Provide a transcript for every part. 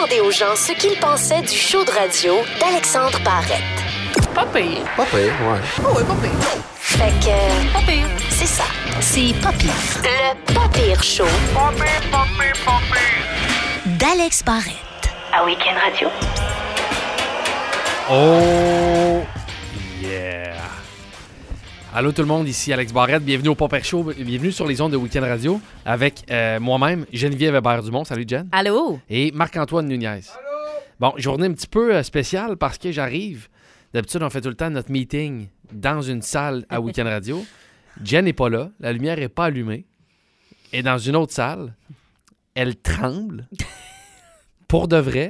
demandé aux gens ce qu'ils pensaient du show de radio d'Alexandre Barrette. Pas pire. Pas pire, ouais. Oh, oui, pas pire. Fait que... Pas pire. C'est ça. C'est pas pire. Le pas pire show Pas pire, pas pire, pas pire. d'Alex Barrette. À Week-end Radio. Oh yeah! Allô tout le monde, ici Alex Barrette, bienvenue au Pas Pire Show, bienvenue sur les ondes de Week-end Radio avec moi-même, Geneviève Hébert-Dumont, salut Jen. Allô? Et Marc-Antoine Nunez. Allô! Bon, journée un petit peu spéciale parce que j'arrive, d'habitude on fait tout le temps notre meeting dans une salle à Week-end Radio. Jen n'est pas là, la lumière n'est pas allumée, et dans une autre salle, elle tremble, pour de vrai,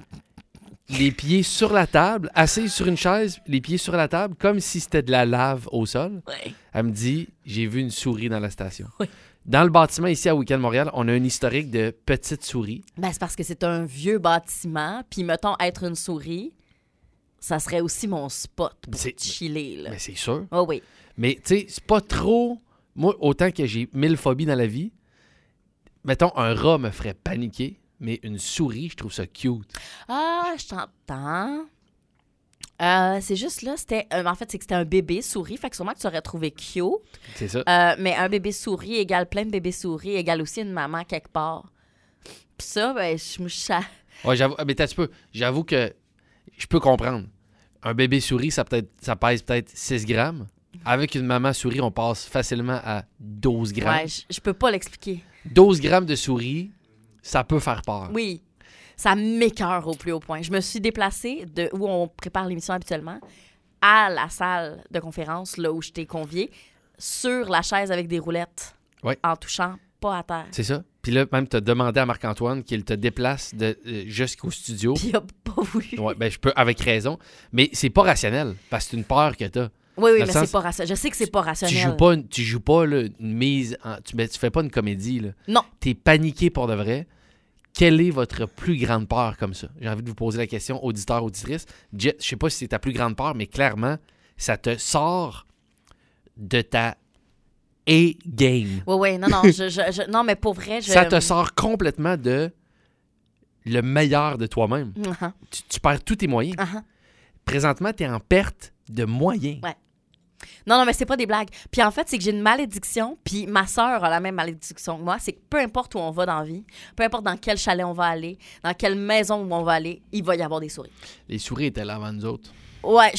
les pieds sur la table, assise sur une chaise, les pieds sur la table, comme si c'était de la lave au sol. Oui. Elle me dit, j'ai vu une souris dans la station. Oui. Dans le bâtiment ici à Week-end Montréal, on a un historique de petites souris. Ben, c'est parce que c'est un vieux bâtiment, puis mettons être une souris, ça serait aussi mon spot pour chiller, là. Mais c'est sûr. Oh oui. Mais tu sais, c'est pas trop... Moi, autant que j'ai 1000 phobies dans la vie, mettons, un rat me ferait paniquer. Mais une souris, je trouve ça cute. Ah, je t'entends. C'est juste là, en fait, c'est que c'était un bébé souris, fait que sûrement que tu aurais trouvé cute. C'est ça. Mais un bébé souris égale plein de bébés souris égale aussi une maman quelque part. Puis ça, ben, je me chatte. Ouais, j'avoue que je peux comprendre. Un bébé souris, ça pèse peut-être 6 grammes. Avec une maman souris, on passe facilement à 12 grammes. Ouais, je peux pas l'expliquer. 12 grammes de souris, ça peut faire peur. Oui, ça m'écoeure au plus haut point. Je me suis déplacée de où on prépare l'émission habituellement à la salle de conférence, là où je t'ai conviée, sur la chaise avec des roulettes, Ouais. en touchant pas à terre. C'est ça. Puis là, même, tu as demandé à Marc-Antoine qu'il te déplace jusqu'au studio. Puis il a pas voulu. Ouais, ben, je peux, avec raison. Mais c'est pas rationnel, parce que c'est une peur que t'as. Oui, Dans mais le sens, c'est pas rationnel. Je sais que c'est pas rationnel. Tu joues pas là, une mise... tu fais pas une comédie. Là. Non. T'es paniqué pour de vrai. Quelle est votre plus grande peur comme ça? J'ai envie de vous poser la question, auditeur, auditrice. Je sais pas si c'est ta plus grande peur, mais clairement, ça te sort de ta A-game. Oui, non, non, mais pour vrai, Ça te sort complètement de le meilleur de toi-même. Uh-huh. Tu perds tous tes moyens. Uh-huh. Présentement, tu es en perte de moyens. Ouais. Non, mais c'est pas des blagues. Puis en fait, c'est que j'ai une malédiction, puis ma sœur a la même malédiction que moi, c'est que peu importe où on va dans la vie, peu importe dans quel chalet on va aller, dans quelle maison où on va aller, il va y avoir des souris. Les souris étaient là avant nous autres. Ouais,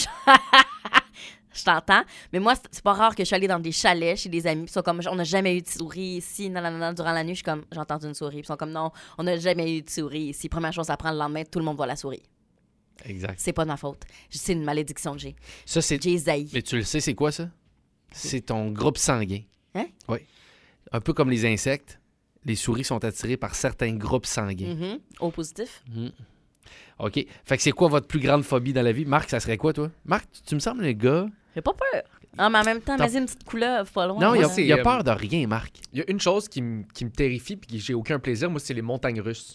je t'entends. Mais moi, c'est pas rare que je suis allée dans des chalets chez des amis, puis ils sont comme, on n'a jamais eu de souris ici, non, durant la nuit, je suis comme, j'ai entendu une souris, puis ils sont comme, non, on n'a jamais eu de souris ici. Première chose à prendre le lendemain, tout le monde voit la souris. Exact. C'est pas de ma faute. C'est une malédiction que j'ai. Ça, c'est... J'ai zaï. Mais tu le sais, c'est quoi ça? C'est ton groupe sanguin. Hein? Oui. Un peu comme les insectes, les souris sont attirées par certains groupes sanguins. Mm-hmm. Au positif? OK. Fait que c'est quoi votre plus grande phobie dans la vie? Marc, ça serait quoi, toi? Marc, tu me sembles un gars... J'ai pas peur. Ah, mais en même temps, mais une petite couleuvre pas loin. Non, il c'est, a peur de rien, Marc. Il y a une chose qui me terrifie puis que j'ai aucun plaisir, moi, c'est les montagnes russes.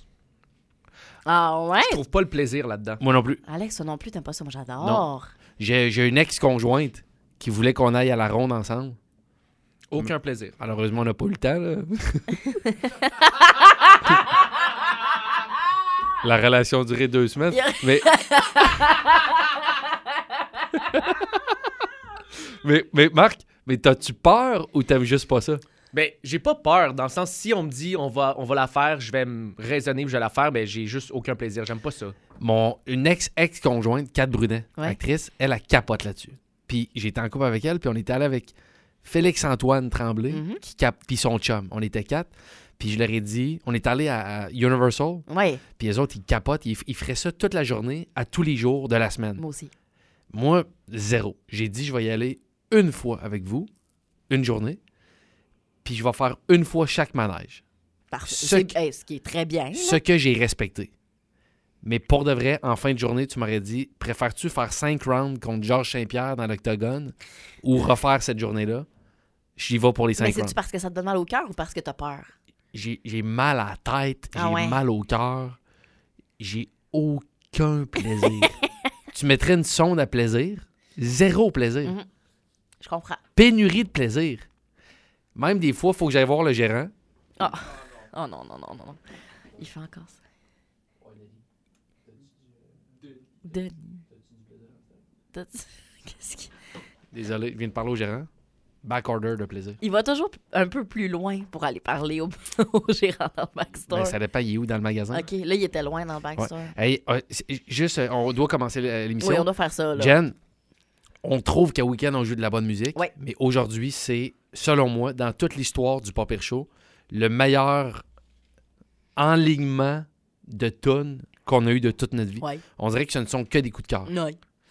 Ah ouais? Je trouve pas le plaisir là-dedans. Moi non plus. Alex, toi non plus, t'aimes pas ça. Moi, j'adore. Non. J'ai une ex-conjointe qui voulait qu'on aille à la ronde ensemble. Aucun plaisir. Malheureusement, on n'a pas eu le temps, là. La relation a duré 2 semaines. Mais... mais Marc, mais t'as-tu peur ou t'aimes juste pas ça? Ben, j'ai pas peur, dans le sens, si on me dit on va la faire, je vais me raisonner que je vais la faire, ben j'ai juste aucun plaisir, j'aime pas ça. Une ex-conjointe, Kat Brunet, Ouais. actrice, elle a capote là-dessus. Puis j'étais en couple avec elle, puis on était allé avec Félix-Antoine Tremblay, puis son chum. On était 4. Puis je leur ai dit, on est allé à Universal, Ouais, puis les autres, ils capotent, ils feraient ça toute la journée, à tous les jours de la semaine. moi aussi. Moi, 0. J'ai dit, je vais y aller une fois avec vous, une journée, puis je vais faire une fois chaque manège. Parfait. Ce Ce qui est très bien. Ce que j'ai respecté. Mais pour de vrai, en fin de journée, tu m'aurais dit, préfères-tu faire 5 rounds contre Georges Saint-Pierre dans l'octogone ou refaire cette journée-là? J'y vais pour les 5 Mais rounds. c'est-tu parce que ça te donne mal au cœur ou parce que t'as peur? J'ai mal à la tête, Ah j'ai ouais? mal au cœur, j'ai aucun plaisir. Tu mettrais une sonde à plaisir? 0 plaisir. Mhm. Je comprends. Pénurie de plaisir. Même des fois, il faut que j'aille voir le gérant. Ah. Oh non. Il fait encore ça. Denis. Qu'est-ce qu'il... Désolé, je viens de parler au gérant. Backorder de plaisir. Il va toujours un peu plus loin pour aller parler au, au gérant dans le backstore. Ben, ça dépend, il est où dans le magasin? OK, là, il était loin dans le backstore. Ouais. Hey, juste, on doit commencer l'émission. Oui, on doit faire ça, là. Jen, on trouve qu'à Week-end, on joue de la bonne musique. Ouais. Mais aujourd'hui, c'est, selon moi, dans toute l'histoire du Pas Pire Show, le meilleur enlignement de tunes qu'on a eu de toute notre vie. Ouais. On dirait que ce ne sont que des coups de cœur. Non.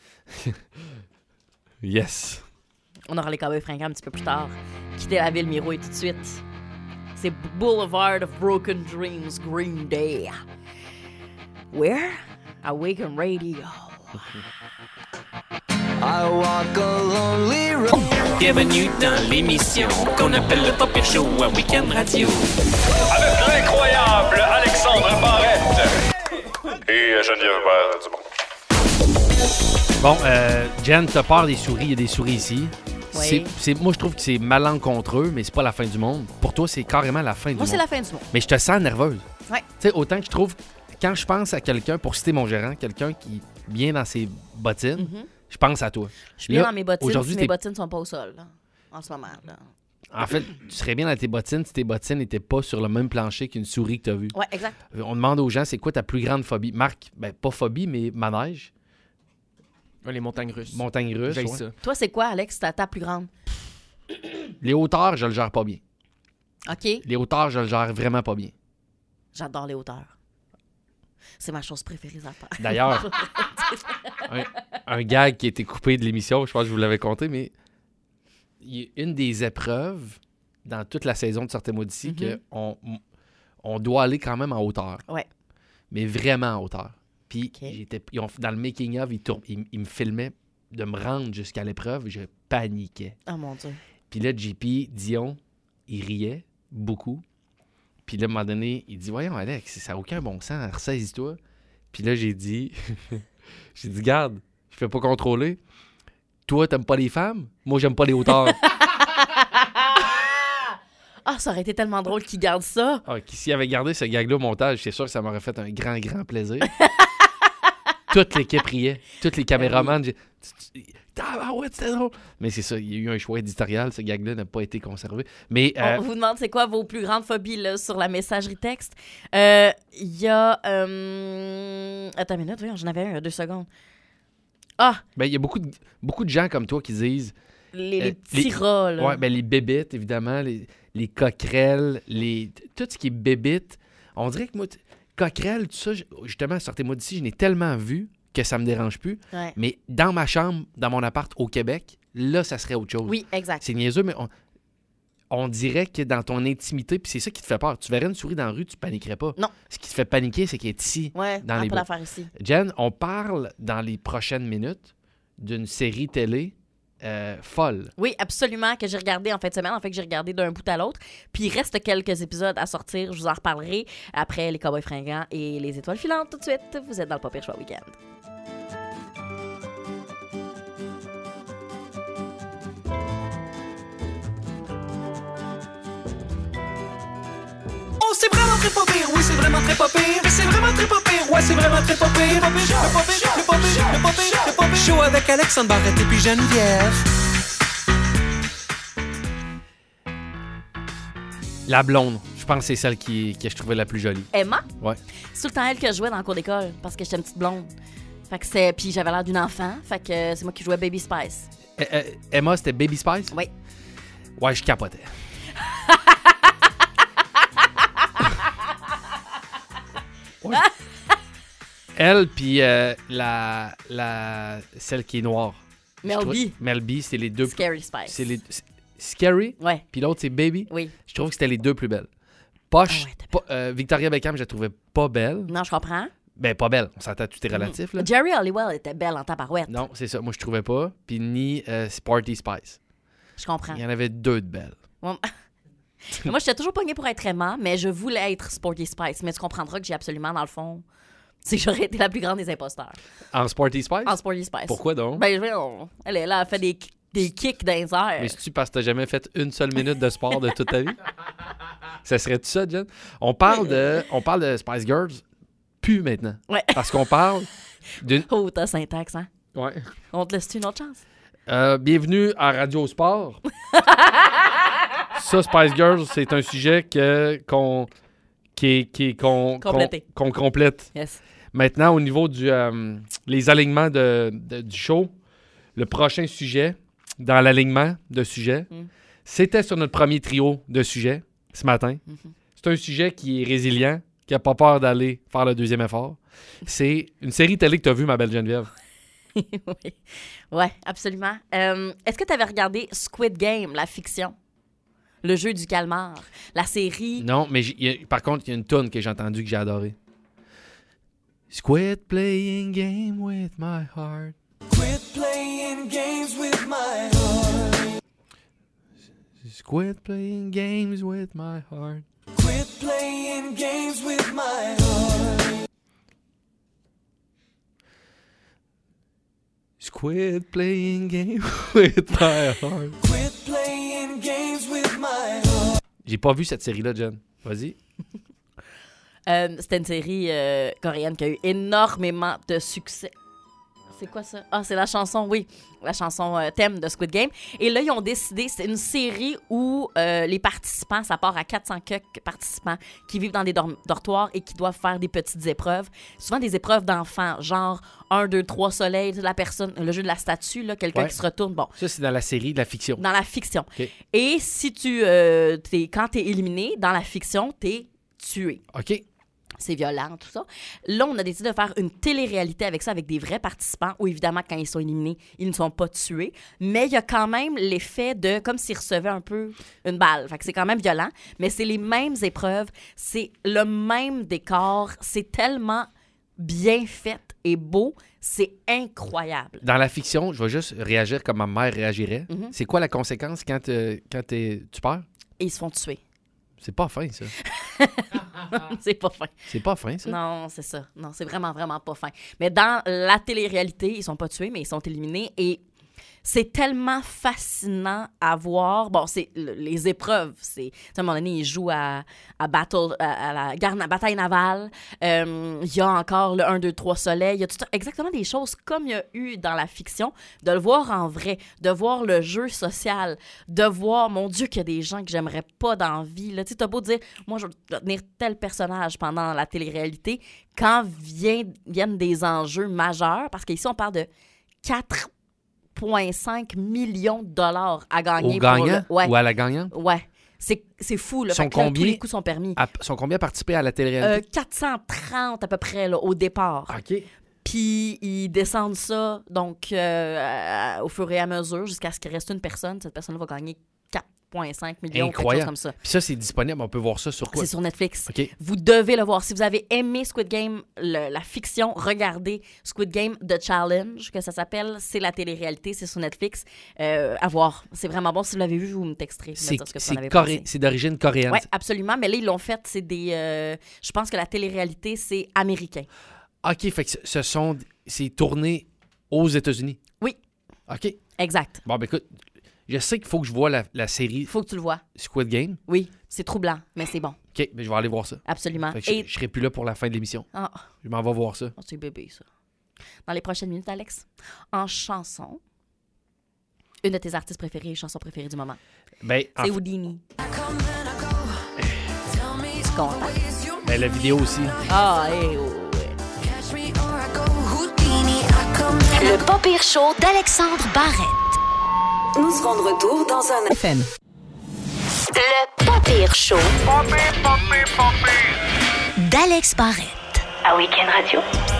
Yes. On aura les Cowboys fringants un petit peu plus tard. Quitter la ville, Miro, et tout de suite. C'est Boulevard of Broken Dreams, Green Day. Where? Awaken Radio. I walk a lonely road. Bienvenue dans l'émission qu'on appelle le Pas Pire Show à Week-end Radio. Avec l'incroyable Alexandre Barrette et Geneviève Dumont. Bon, Jen, t'as peur des souris. Il y a des souris ici. Oui. Moi, je trouve que c'est malencontreux, mais c'est pas la fin du monde. Pour toi, c'est carrément la fin du Moi, monde. c'est la fin du monde. Mais je te sens nerveuse. Ouais. Tu sais, autant que je trouve... Quand je pense à quelqu'un, pour citer mon gérant, quelqu'un qui est bien dans ses bottines, je pense à toi. Je suis bien Là, dans mes bottines aujourd'hui, si t'es- mes bottines sont pas au sol, là, en ce moment. Là. En fait, tu serais bien dans tes bottines si tes bottines n'étaient pas sur le même plancher qu'une souris que tu as vue. Ouais, exact. On demande aux gens, c'est quoi ta plus grande phobie? Marc, ben pas phobie, mais manège, Ouais, les montagnes russes. montagne russe. J'haïs ouais. ça. Toi, c'est quoi, Alex, ta plus grande? Les hauteurs, je le gère pas bien. OK. Les hauteurs, je le gère vraiment pas bien. J'adore les hauteurs. C'est ma chose préférée à faire. D'ailleurs, un gag qui a été coupé de l'émission, je pense que je vous l'avais compté, mais il y a une des épreuves dans toute la saison de Sortez-moi d'ici que on doit aller quand même en hauteur. Ouais. Mais vraiment en hauteur. Puis OK. dans le making-of, ils me filmaient de me rendre jusqu'à l'épreuve. Je paniquais. Oh mon Dieu. Puis là, JP, Dion, il riait beaucoup. Puis là, à un moment donné, il dit « Voyons, Alex, ça n'a aucun bon sens, ressaisis-toi. » Puis là, j'ai dit, garde, je fais pas contrôler. Toi, t'aimes pas les femmes? Moi, j'aime pas les hauteurs. Ah, ça aurait été tellement drôle qu'il garde ça. Ah, s'il avait gardé ce gag-là au montage, c'est sûr que ça m'aurait fait un grand, grand plaisir. Toute l'équipe riait. Tous les caméramans. Ah ouais, c'était drôle. Mais c'est ça, il y a eu un choix éditorial. Ce gag-là n'a pas été conservé. Mais On vous demande c'est quoi vos plus grandes phobies là, sur la messagerie texte. Il y a... Attends une minute, oui, j'en avais un il y a 2 secondes. Ah, ben, il y a beaucoup de gens comme toi qui disent... les petits rats, là. Ouais, ben les bébites, évidemment, les coquerelles, tout ce qui est bébite. On dirait que moi, coquerelles, tout ça, justement, sortez-moi d'ici, je n'ai tellement vu que ça me dérange plus. Ouais. Mais dans ma chambre, dans mon appart au Québec, là, ça serait autre chose. Oui, exact. C'est niaiseux, mais on dirait que dans ton intimité, puis c'est ça qui te fait peur. Tu verrais une souris dans la rue, tu paniquerais pas. Non. Ce qui te fait paniquer, c'est qu'elle est ici. Ouais, dans on les peut bras. la faire ici. Jen, on parle dans les prochaines minutes d'une série télé folle. Oui, absolument, que j'ai regardé en fin de semaine. En fait, que j'ai regardé d'un bout à l'autre. Puis il reste quelques épisodes à sortir. Je vous en reparlerai après les Cowboys fringants et les étoiles filantes tout de suite. Vous êtes dans le Pas Pire Choix Week-end. Oh, c'est vraiment très pas pire, oui, c'est vraiment très pas pire. C'est vraiment très pas pire, ouais, c'est vraiment très pas pire. Le Pas Pire Show, le Pas Pire Show, le Pas Pire Show, le Pas Pire Show, le Pas Pire Show avec Alexandre Barrette et puis Geneviève. La blonde, je pense que c'est celle que je trouvais la plus jolie. Emma? Ouais. C'est tout le temps elle que je jouais dans le cours d'école parce que j'étais une petite blonde. Fait que c'est... Puis j'avais l'air d'une enfant. Fait que c'est moi qui jouais Baby Spice. Emma, c'était Baby Spice? Oui. Ouais, je capotais. Ouais. Elle, puis celle qui est noire. Mel B. Mel B, c'est les deux. Scary Spice. C'est Scary, Ouais. puis l'autre, c'est Baby. Oui. Je trouve que c'était les deux plus belles. Poche, Ah ouais, t'es Victoria Beckham, je la trouvais pas belle. Non, je comprends. Ben, pas belle. On s'entend, tout est relatif, là. Jerry Halliwell était belle en tabarouette. Non, c'est ça. Moi, je trouvais pas. Puis ni Sporty Spice. Je comprends. Il y en avait deux de belles. Moi, j'étais toujours pognée pour être Emma, mais je voulais être Sporty Spice. Mais tu comprendras que j'ai absolument, dans le fond, c'est que j'aurais été la plus grande des imposteurs. En Sporty Spice? En Sporty Spice. Pourquoi donc? Ben, elle est là, elle fait des kicks dans les airs. Mais c'est-tu parce que t'as jamais fait une seule minute de sport de toute ta vie? Ça serait-tu ça, Jen? On parle de Spice Girls, plus maintenant. Ouais. Parce qu'on parle Oh, t'as syntaxe, hein? Ouais. On te laisse une autre chance? Bienvenue à Radio Sport. Ça, Spice Girls, c'est un sujet qu'on Complété. qu'on complète. Yes. Maintenant, au niveau du les alignements du show, le prochain sujet, dans l'alignement de sujets, c'était sur notre premier trio de sujets ce matin. C'est un sujet qui est résilient, qui n'a pas peur d'aller faire le deuxième effort. C'est une série télé que tu as vue, ma belle Geneviève. Oui. Ouais, absolument. Est-ce que tu avais regardé Squid Game, la fiction? Le jeu du calmar. La série... Non, mais par contre, il y a une toune que j'ai entendue que j'ai adorée. Quit playing game with my heart. Quit playing games with my heart. Quit playing games with my heart. Quit playing games with my heart. Quit playing games with my heart. Quit playing games with my heart. J'ai pas vu cette série-là, Jen. Vas-y. C'était une série coréenne qui a eu énormément de succès. C'est quoi ça? Ah, c'est la chanson, oui. La chanson thème de Squid Game. Et là, ils ont décidé, c'est une série où les participants, ça part à 400 quelques participants qui vivent dans des dortoirs et qui doivent faire des petites épreuves. Souvent des épreuves d'enfants, genre 1, 2, 3 soleils, la personne, le jeu de la statue, là, quelqu'un qui se retourne. Bon. Ça, c'est dans la série de la fiction. Dans la fiction. OK. Et si quand t'es éliminé, dans la fiction, t'es tué. OK. C'est violent, tout ça. Là, on a décidé de faire une télé-réalité avec ça, avec des vrais participants, où évidemment, quand ils sont éliminés, ils ne sont pas tués. Mais il y a quand même l'effet de comme s'ils recevaient un peu une balle. Fait que c'est quand même violent, mais c'est les mêmes épreuves, c'est le même décor, c'est tellement bien fait et beau, c'est incroyable. Dans la fiction, je vais juste réagir comme ma mère réagirait. C'est quoi la conséquence quand tu perds? Et ils se font tuer. C'est pas fin, ça. C'est pas fin. C'est pas fin, ça. Non, c'est ça. Non, c'est vraiment, vraiment pas fin. Mais dans la télé-réalité, ils sont pas tués, mais ils sont éliminés. Et c'est tellement fascinant à voir. Bon, c'est les épreuves. C'est, à un moment donné, ils jouent à la bataille navale. Il y a encore le 1, 2, 3 soleils. Il y a exactement des choses comme il y a eu dans la fiction. De le voir en vrai, de voir le jeu social, de voir, mon Dieu, qu'il y a des gens que j'aimerais pas dans la vie. Tu sais, t'as beau dire, moi, je veux tenir tel personnage pendant la télé-réalité. Quand viennent des enjeux majeurs, parce qu'ici, on parle de 4,5 millions de dollars à gagner. Au gagnant ouais. ou à la gagnante? Ouais. C'est fou. Là. Sont Fait que là, combien? tous les coups sont permis. Sont combien participés à la télé-réalité? 430 à peu près là, au départ. OK. Puis ils descendent ça donc au fur et à mesure jusqu'à ce qu'il reste une personne. Cette personne-là va gagner 4,5 millions, quelque chose comme ça. Puis ça, c'est disponible. On peut voir ça sur quoi? C'est sur Netflix. OK. Vous devez le voir. Si vous avez aimé Squid Game, la fiction, regardez Squid Game The Challenge, que ça s'appelle. C'est la télé-réalité, c'est sur Netflix. À voir. C'est vraiment bon. Si vous l'avez vu, vous me texterez. Vous me dire ce que vous en avez pensé. C'est d'origine coréenne. Oui, absolument. Mais là, ils l'ont fait. C'est des. Je pense que la télé-réalité, c'est américain. OK, fait que c'est tourné aux États-Unis. Oui. OK. Exact. Bon, ben écoute, je sais qu'il faut que je vois la série Il faut que tu le vois. Squid Game. Oui, c'est troublant, mais c'est bon. OK, mais je vais aller voir ça. Absolument. Fait que je serai plus là pour la fin de l'émission. Ah, Je m'en vais voir ça. c'est bébé, ça. Dans les prochaines minutes, Alex, en chanson, une de tes artistes préférées, chansons préférées du moment. Ben, C'est Houdini. Tu content? ben, la vidéo aussi. Ah, ouais. Le pas pire show d'Alexandre Barrette. Nous serons de retour dans un FM. Le pas pire show d'Alex Barrette. à Week-end Radio.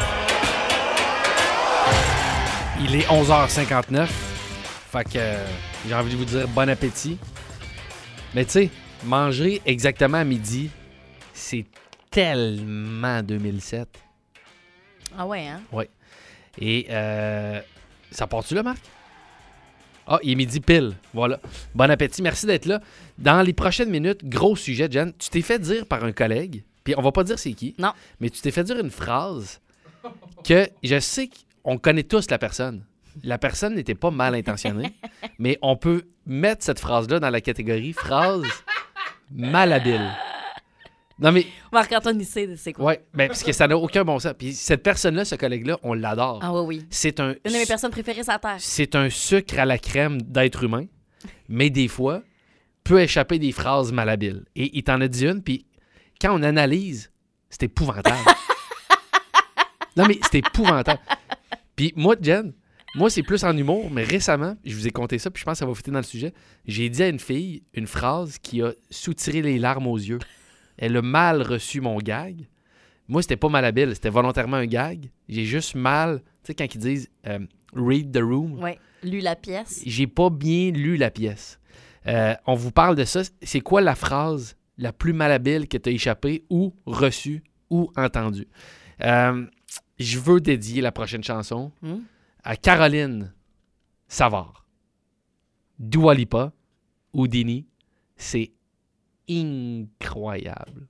Il est 11h59. Fait que j'ai envie de vous dire bon appétit. Mais tu sais, manger exactement à midi, c'est tellement 2007. Ah ouais, hein? Ouais. Et ça part-tu là, Marc? Ah, il est midi pile. Voilà. Bon appétit. Merci d'être là. Dans les prochaines minutes, gros sujet, Jen. Tu t'es fait dire par un collègue, puis on va pas dire c'est qui. Non. Mais tu t'es fait dire une phrase que je sais qu'on connaît tous la personne. La personne n'était pas mal intentionnée, mais on peut mettre cette phrase-là dans la catégorie phrase malhabile. Non, mais, Marc-Antoine, il sait c'est quoi. ouais, ben, parce que ça n'a aucun bon sens. Puis cette personne-là, ce collègue-là, on l'adore. Ah oui, oui. C'est un, Une de mes personnes préférées sur la Terre. c'est un sucre à la crème d'être humain, mais des fois, peut échapper des phrases malhabiles. Et il t'en a dit une, puis quand on analyse, c'est épouvantable. Non, mais c'est épouvantable. Puis moi, Jen, moi, c'est plus en humour, mais récemment, je vous ai conté ça, puis je pense que ça va fitter dans le sujet. J'ai dit à une fille une phrase qui a soutiré les larmes aux yeux. Elle a mal reçu mon gag. Moi, c'était pas malhabile, c'était volontairement un gag. J'ai juste mal, tu sais, quand ils disent read the room, Oui, lu la pièce. j'ai pas bien lu la pièce. On vous parle de ça. C'est quoi la phrase la plus malhabile que tu as échappée ou reçue ou entendue? Je veux dédier la prochaine chanson à Caroline Savard. Dua Lipa, Houdini, c'est incroyable.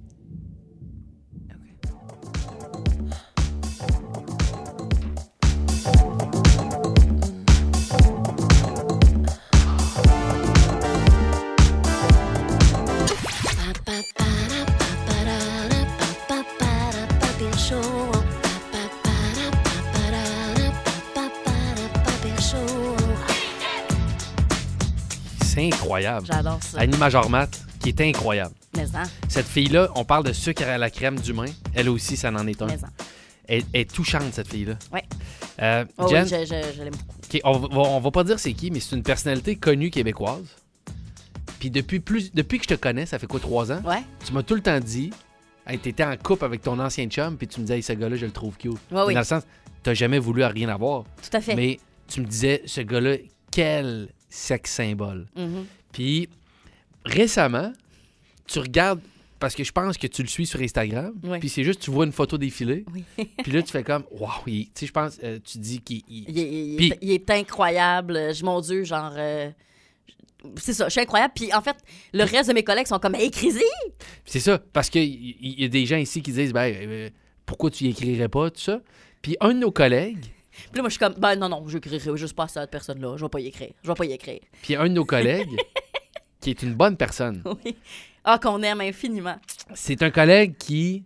C'est incroyable. J'adore ça. Annie Majormat, qui est incroyable. Mais ça, Cette fille-là, on parle de sucre à la crème d'humain. Elle aussi, ça en est un. mais ça. Elle est touchante, cette fille-là. Ouais. Oh Jen, oui, je l'aime beaucoup. OK, on va pas dire c'est qui, mais c'est une personnalité connue québécoise. Puis depuis que je te connais, ça fait quoi, 3 ans? Ouais. Tu m'as tout le temps dit, hey, t'étais en couple avec ton ancien chum, puis tu me disais, hey, ce gars-là, je le trouve cute. Ouais, oui. Dans le sens, t'as jamais voulu rien avoir. Tout à fait. Mais tu me disais, ce gars-là, quel sexe symbole. Mhm. Puis récemment, tu regardes, parce que je pense que tu le suis sur Instagram, Oui. puis c'est juste, tu vois une photo défiler, Oui. puis là, tu fais comme, waouh, tu sais, je pense, tu dis qu'il... Puis- Il est incroyable. Mon Dieu, genre... c'est ça, je suis incroyable. Puis en fait, le reste de mes collègues sont comme, hey, Crazy! C'est ça, parce qu'il y a des gens ici qui disent, ben, pourquoi tu y écrirais pas, tout ça? Puis un de nos collègues, Puis là, moi, je suis comme, ben non, je n'écrirai juste pas à cette personne-là. Je vais pas y écrire. puis un de nos collègues, qui est une bonne personne, Oui. Ah, qu'on aime infiniment. c'est un collègue qui,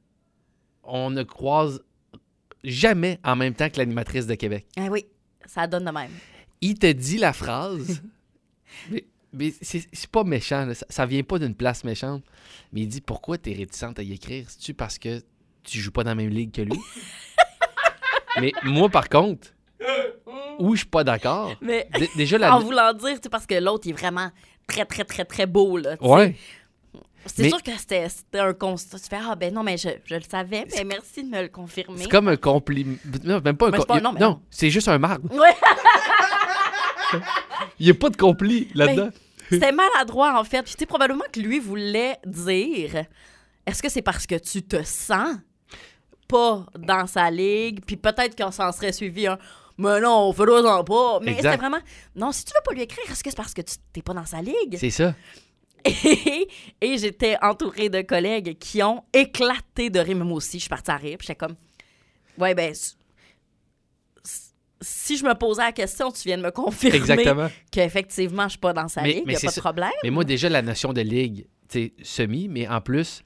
on ne croise jamais en même temps que l'animatrice de Québec. Ah oui, ça donne de même. Il te dit la phrase, mais c'est pas méchant, là. Ça vient pas d'une place méchante, mais il dit, pourquoi t'es réticente à y écrire? C'est-tu parce que tu joues pas dans la même ligue que lui? Mais moi, par contre, où je suis pas d'accord, Mais déjà en la... voulant dire, c'est parce que l'autre il est vraiment très, très, très, très beau, là. tu sais. Ouais. C'est Mais- sûr que c'était un constat. Tu fais, ah ben non, mais je le savais, mais merci de me le confirmer. C'est comme un compliment. Non, même pas un Mais c'est pas- compliment. non, mais Non, non. c'est juste un marbre. Ouais, Il n'y a pas de compli là-dedans. c'était maladroit, en fait. Puis tu sais, probablement que lui voulait dire, est-ce que c'est parce que tu te sens pas dans sa ligue, puis peut-être qu'on s'en serait suivi un... Mais non, fais-le-en pas. Mais Exact. c'était vraiment... Non, si tu veux pas lui écrire, est-ce que c'est parce que tu t'es pas dans sa ligue? C'est ça. Et j'étais entourée de collègues qui ont éclaté de rire. Même aussi, je suis partie à rire. Puis j'étais comme, ouais, ben, si je me posais la question, tu viens de me confirmer Exactement. qu'effectivement, je suis pas dans sa ligue, il n'y a c'est pas de ça. problème. Mais moi, déjà, la notion de ligue, tu sais, semi, mais en plus,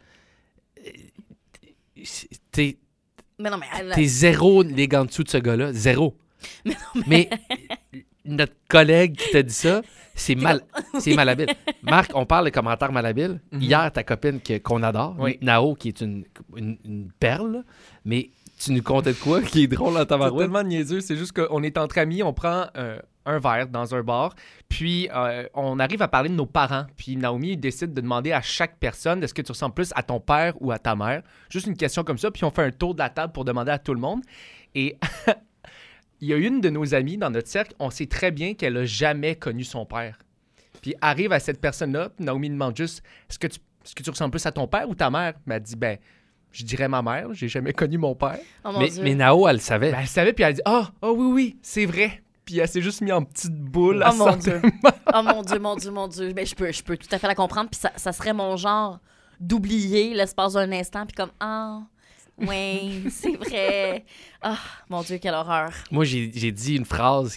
t'es Mais non, mais... t'es zéro ligue en dessous de ce gars-là. Zéro. Mais notre collègue qui t'a dit ça, c'est malhabile. Marc, on parle de commentaires malhabiles. Hier, ta copine qu'on adore, Oui. Nao, qui est une perle, là, mais tu nous contais de quoi qui est drôle en C'est tabarouette? tellement niaiseux. C'est juste qu'on est entre amis, on prend un verre dans un bar, puis on arrive à parler de nos parents. Puis Naomi décide de demander à chaque personne, est-ce que tu ressembles plus à ton père ou à ta mère? Juste une question comme ça, puis on fait un tour de la table pour demander à tout le monde. Et il y a une de nos amies dans notre cercle, on sait très bien qu'elle a jamais connu son père. Puis arrive à cette personne-là, puis Naomi demande juste, est-ce que tu ressembles plus à ton père ou ta mère? Mais elle dit, ben, je dirais ma mère, j'ai jamais connu mon père. Oh mon Mais, Dieu. mais Nao, elle le savait. Ben, elle savait, puis elle a dit « Ah, oui, c'est vrai. » Puis elle s'est juste mis en petite boule. Oh elle mon sentait- Dieu. Oh mon Dieu. Mais je peux tout à fait la comprendre. Puis ça serait mon genre d'oublier l'espace d'un instant. Puis comme, ah, oui, c'est vrai. Ah, mon Dieu, quelle horreur. Moi, j'ai dit une phrase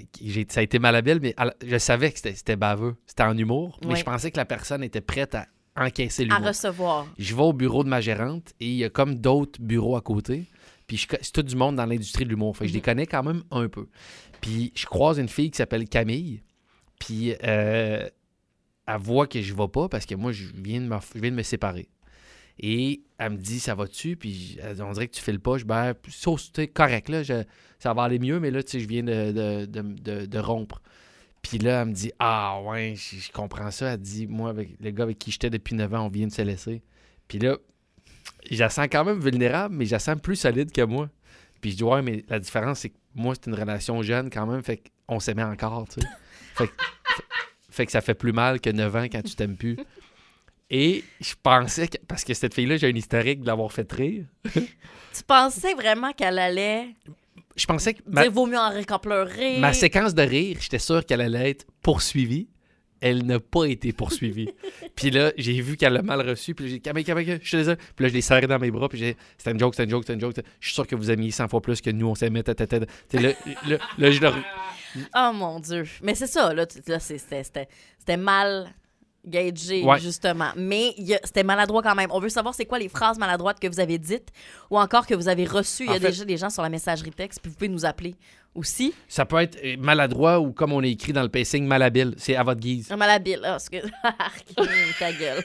ça a été malhabile, mais je savais que c'était baveux. C'était en humour, mais Ouais. je pensais que la personne était prête à encaisser À l'humour. recevoir. Je vais au bureau de ma gérante et il y a comme d'autres bureaux à côté. Puis c'est tout du monde dans l'industrie de l'humour. Fait que je les connais quand même un peu. Puis je croise une fille qui s'appelle Camille. Puis elle voit que je ne vais pas parce que moi, je viens de me séparer. Et elle me dit, ça va-tu? Puis on dirait que tu files pas. Je dis, ben, c'est correct, là. Ça va aller mieux, mais là, tu sais, je viens de rompre. Puis là, elle me dit, ah ouais, je comprends ça. Elle dit, moi, avec le gars avec qui j'étais depuis 9 ans, on vient de se laisser. Puis là, je la sens quand même vulnérable, mais je la sens plus solide que moi. Puis je dis, ouais, mais la différence, c'est que moi, c'est une relation jeune quand même, fait qu'on s'aimait encore, tu sais. Fait que ça fait plus mal que 9 ans quand tu t'aimes plus. Et je pensais que, parce que cette fille-là, j'ai un historique de l'avoir fait rire. Tu pensais vraiment qu'elle allait Je pensais que dire vaut mieux en rire qu'en pleurer? ma séquence de rire, j'étais sûr qu'elle allait être poursuivie. Elle n'a pas été poursuivie. Puis là, j'ai vu qu'elle l'a mal reçu. Puis j'ai dit, Camille, je suis désolé. Puis là, je l'ai serré dans mes bras. Puis j'ai dit, c'était une joke. Je suis sûr que vous aimiez 100 fois plus que nous, on s'aimait. Là, je le... Oh mon Dieu. Mais c'est ça, là, c'était mal gagé, Ouais. justement. Mais c'était maladroit quand même. On veut savoir c'est quoi les phrases maladroites que vous avez dites ou encore que vous avez reçues. Il y a déjà des gens sur la messagerie texte, puis vous pouvez nous appeler aussi. Ça peut être maladroit ou comme on est écrit dans le pacing, malhabile. C'est à votre guise. Malhabile. Ah, ta gueule.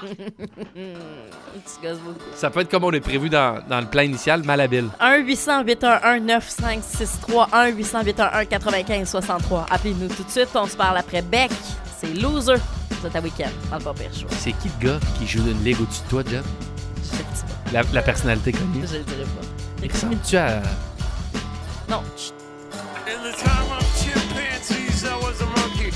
Tu gosses beaucoup. Ça peut être comme on est prévu dans le plan initial, malhabile. 1-800-811-9563. 1-800-811-9563. Appelez-nous tout de suite. On se parle après Beck. C'est Loser. Vous êtes à Week-end dans le Pas Pire Show. C'est qui le gars qui joue d'une ligue au-dessus de toi, Jen? Je sais pas. La personnalité connue. Je le dirai pas. Il ressemble-tu à... Non. In the time of chimpanzees, I was a monkey.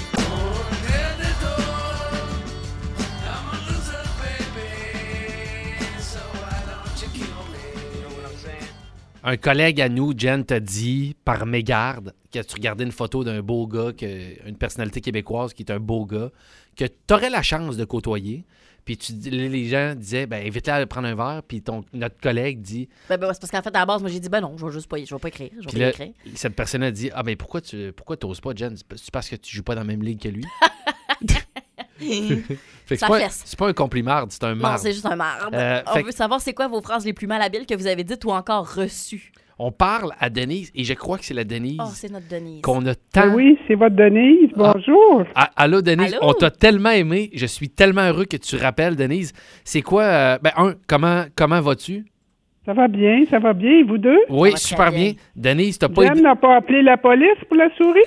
I'm a loser, baby. So why don't you kill me? You know what I'm saying? Un collègue à nous, Jen, t'a dit par mégarde que tu regardais une photo d'un beau gars, une personnalité québécoise qui est un beau gars, que tu aurais la chance de côtoyer. Puis les gens disaient, ben invite-la à prendre un verre. Puis notre collègue dit... Ben, c'est parce qu'en fait, à la base, moi, j'ai dit, ben non, je vais pas écrire. Je vais Puis pas là, écrire. cette personne a dit, ah ben pourquoi t'oses pas, Jen? C'est parce que tu joues pas dans la même ligue que lui? Fait que Ça c'est pas, fesse. c'est pas un compliment, c'est un Non, marde. c'est juste un marde. On fait veut savoir c'est quoi vos phrases les plus malhabiles que vous avez dites ou encore reçues. On parle à Denise, et je crois que c'est la Denise Oh, c'est notre Denise. qu'on a tant... Oui, c'est votre Denise. Bonjour. Allô, Denise, Allô? on t'a tellement aimé. Je suis tellement heureux que tu rappelles, Denise. C'est quoi... comment vas-tu? Ça va bien, et vous deux? Oui, va très super bien. bien. Denise, t'as pas... Jen n'a pas appelé la police pour la souris?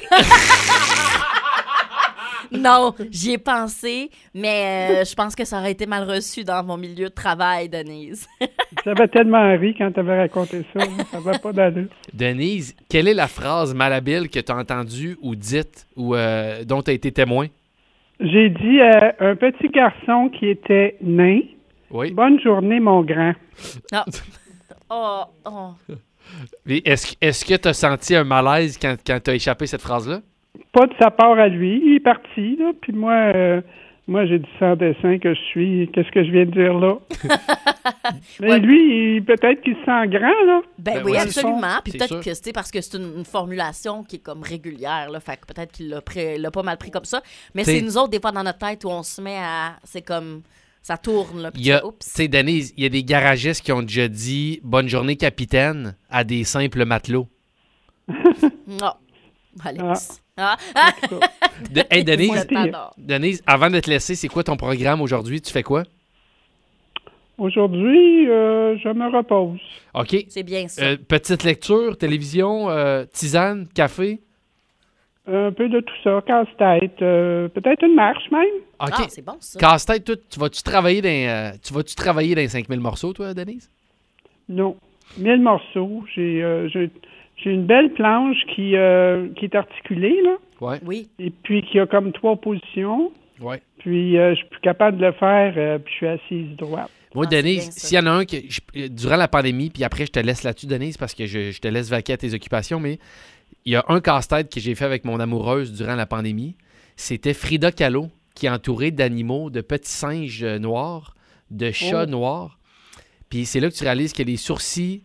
Non, j'y ai pensé, mais je pense que ça aurait été mal reçu dans mon milieu de travail, Denise. J'avais tellement ri quand tu avais raconté ça. Ça va pas d'allure. Denise, quelle est la phrase malhabile que tu as entendue ou dite ou dont tu as été témoin? J'ai dit à un petit garçon qui était nain, Oui. bonne journée, mon grand. Ah. Oh. Et est-ce que tu as senti un malaise quand tu as échappé cette phrase-là? Pas de sa part à lui. Il est parti, là. Puis moi, j'ai dit sans dessin que je suis. Qu'est-ce que je viens de dire là? Mais Ouais. lui, peut-être qu'il se sent grand, là. Ben Ben oui, ouais. absolument. Puis C'est peut-être sûr. que c'est parce que c'est une formulation qui est comme régulière, là. Fait que peut-être qu'il l'a pas mal pris comme ça. Mais T'sais- c'est nous autres, des fois, dans notre tête, où on se met à... C'est comme... Ça tourne, là. Puis Il y a, tu fais, tu oups. sais, Denise, il y a des garagistes qui ont déjà dit « Bonne journée, capitaine » à des simples matelots. Non. Alex. Ah. Hey, Denise, Moi, je t'adore. Denise, avant de te laisser, c'est quoi ton programme aujourd'hui? Tu fais quoi? Aujourd'hui, je me repose. OK. C'est bien ça. Petite lecture, télévision, tisane, café? Un peu de tout ça, casse-tête. Peut-être une marche même. OK. Ah, c'est bon, ça. Casse-tête, toi, tu vas-tu travailler dans 5000 morceaux, toi, Denise? Non. 1000 morceaux. J'ai une belle planche qui est articulée, là. Ouais. Oui. Et puis qui a comme 3 positions. Ouais. Puis je suis plus capable de le faire, puis je suis assise droite. Moi, Ah, c'est Denise, bien, ça. s'il y en a un durant la pandémie, puis après, je te laisse là-dessus, Denise, parce que je te laisse vaquer à tes occupations, mais il y a un casse-tête que j'ai fait avec mon amoureuse durant la pandémie. C'était Frida Kahlo, qui est entourée d'animaux, de petits singes noirs, de chats noirs. Puis c'est là que tu réalises que les sourcils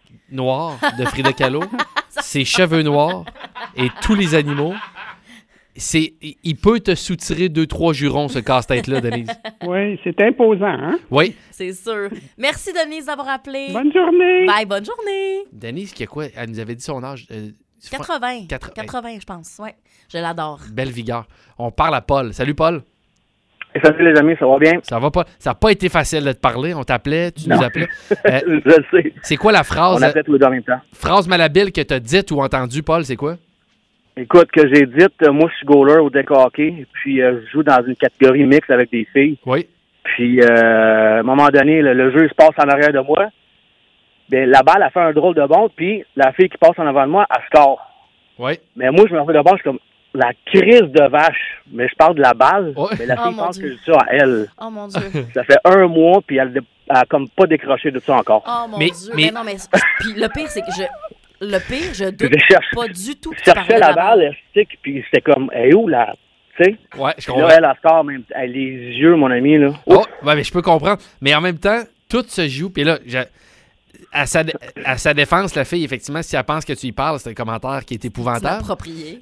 noirs de Frida Kahlo, ses cheveux noirs et tous les animaux. il peut te soutirer 2-3 jurons, ce casse-tête-là, Denise. Oui, c'est imposant, hein? Oui. C'est sûr. Merci, Denise, d'avoir appelé. Bonne journée! Bye, bonne journée. Denise, qui a quoi? Elle nous avait dit son âge. 80. 80. 80, je pense. Ouais. Je l'adore. Belle vigueur. On parle à Paul. Salut, Paul. Salut les amis, ça va bien? Ça va pas? Ça n'a pas été facile de te parler. On t'appelait, tu nous appelais. Je le sais. C'est quoi la phrase? On appelait tous les deux en même temps. Phrase malhabile que tu as dite ou entendue, Paul, c'est quoi? Écoute, que j'ai dit, moi je suis goaler au deck hockey, puis je joue dans une catégorie mixte avec des filles. Oui. Puis à un moment donné, le jeu se passe en arrière de moi. Bien, la balle a fait un drôle de bond, puis la fille qui passe en avant de moi, elle score. Oui. Mais moi, je me refais de bord, je suis comme la crise de vache. Mais je parle de la balle, mais la fille pense que je dis ça à elle. Oh mon Dieu. Ça fait 1 mois, puis elle a comme pas décroché de ça encore. Oh mon Dieu. Mais non, mais puis le pire, c'est que je doute pas du tout que Je tu parlais cherchais de la balle, elle stick, puis c'était comme, elle est où là? Tu sais? Ouais, je Puis comprends. là, elle score même. Elle, les yeux, mon ami, là. Oh, ouais, mais je peux comprendre. Mais en même temps, tout se joue. Puis là, à sa défense, la fille, effectivement, si elle pense que tu y parles, c'est un commentaire qui est épouvantable. Approprié.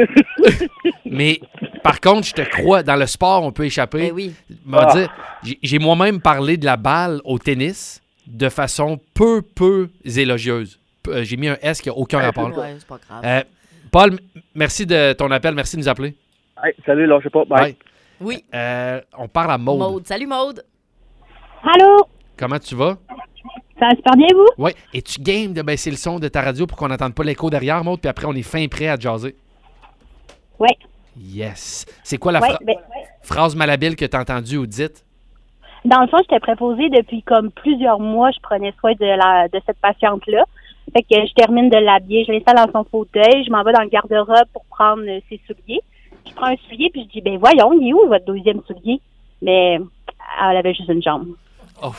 Mais par contre, je te crois, dans le sport, on peut échapper. Ben oui. J'ai moi-même parlé de la balle au tennis de façon peu élogieuse. J'ai mis un S qui n'a aucun rapport. Ouais, c'est pas grave. Paul, merci de ton appel. Merci de nous appeler. Hey, salut, là, je sais pas. Bye. Oui. On parle à Maude. Maude. Salut, Maude. Allô? Comment tu vas? Ça va super bien, vous? Oui. Es-tu game de baisser le son de ta radio pour qu'on n'entende pas l'écho derrière, Maude, puis après, on est fin prêt à jaser? Oui. Yes. C'est quoi la phrase malhabile que tu as entendue ou dite? Dans le fond, j'étais préposée depuis comme plusieurs mois. Je prenais soin de cette patiente-là. Fait que je termine de l'habiller, je l'installe dans son fauteuil, je m'en vais dans le garde-robe pour prendre ses souliers. Je prends un soulier, puis je dis, ben voyons, il est où votre deuxième soulier? Mais elle avait juste une jambe. Oh.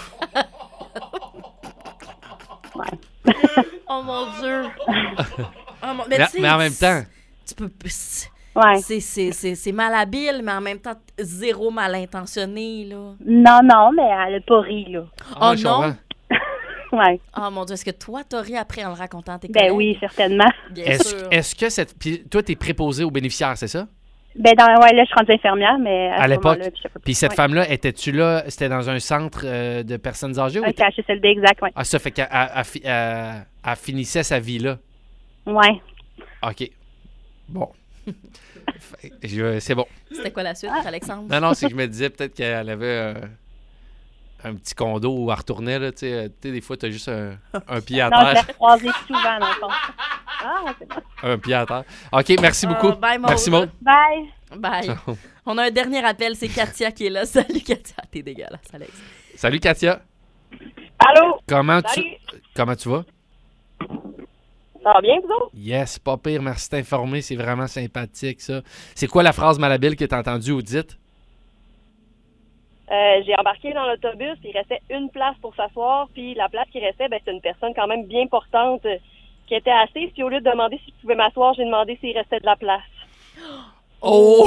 Ouais. Oh mon Dieu. Mais en même temps... Tu peux... Ouais. C'est malhabile, mais en même temps, zéro mal intentionné, là. Non, mais elle a pas ri, là. Oh non? Ouais. Oh mon Dieu, est-ce que toi, t'as ri après en le racontant à tes Ben collègues? oui, certainement. Bien sûr. Est-ce que cette... Puis toi, t'es préposé aux bénéficiaires, c'est ça? Ben là, je suis rendue infirmière, mais à l'époque. Puis cette ouais. femme-là, étais-tu là? C'était dans un centre de personnes âgées? Un CHSLD, exact, oui. Ah, ça fait qu'elle finissait sa vie là? Ouais. OK. Bon. C'est bon. C'était quoi la suite, Alexandre? Non, c'est que je me disais peut-être qu'elle avait un petit condo où elle retournait. Là, tu sais, des fois, tu as juste un pied à terre. Non, je l'ai croisé souvent, dans le fond. Ah, c'est bon. Un pied à terre. OK, merci beaucoup. Bye, Maud. Merci, Maud. Bye. Bye. On a un dernier appel, c'est Katia qui est là. Salut, Katia. T'es dégueulasse, Alex. Salut, Katia. Allô? Comment tu vas? Ça va bien, vous autres? Yes, pas pire. Merci de t'informer. C'est vraiment sympathique, ça. C'est quoi la phrase malhabile que tu as entendue ou dite? J'ai embarqué dans l'autobus, il restait une place pour s'asseoir, puis la place qui restait, ben, c'est une personne quand même bien portante qui était assise, puis au lieu de demander si je pouvais m'asseoir, j'ai demandé s'il restait de la place. Oh!